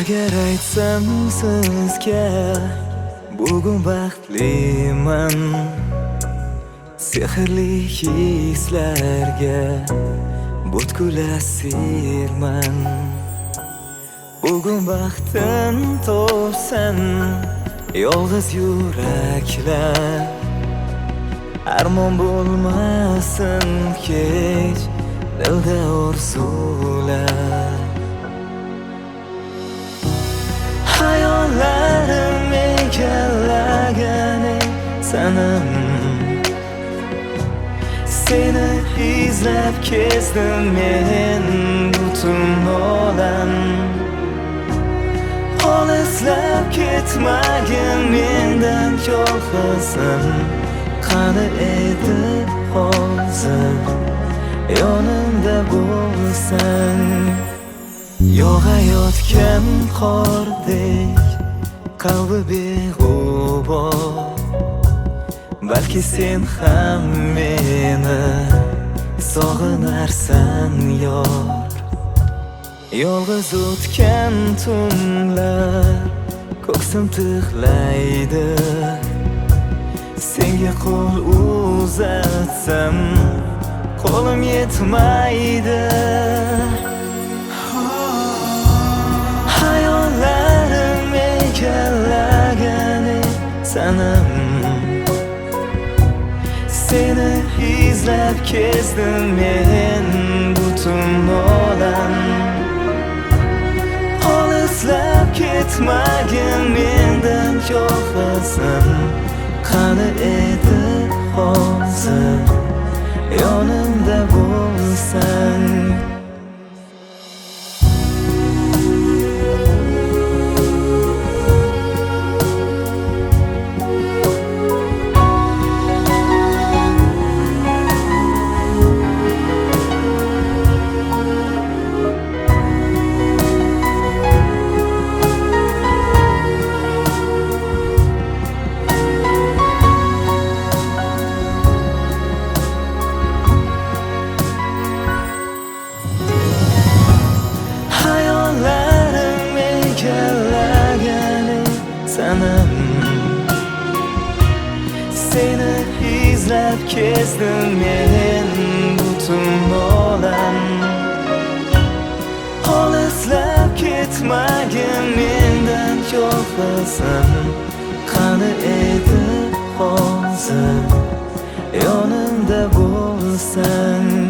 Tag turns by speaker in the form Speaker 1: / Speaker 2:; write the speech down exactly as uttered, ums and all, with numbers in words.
Speaker 1: Agar aytsam sizga bugun baxtliman, sehrli hislarga butkul asirman. Bugun baxtin topsan yolg'iz yuraklar, armon bo'lmasin hech dilda orzular. Hayollarim egallagan sanam, seni izlab kezdim men butun olam. Olislar ketmagin mendan yolg'izim, qani edi hozir yonimda bo'lsang. Yog'ayotgan qordek qalbi beg'ubor, balki sen ham meni sog'inarsan yor. Yolg'iz o'tgan tunlar ko'ksim tig'laydi, senga qo'l uzatsam qo'lim yetmaydi. Hayollarim egallagan sanam, seni izlab kezdim men butun olam. Olislar ketmagin mendan yolg'izim, qani edi hozir yonimda bo'lsang. Seni izlab kezdim men butun olam. Olislar ketmagin mendan yolg'izim, qani edi hozir yonimda bo'lsang.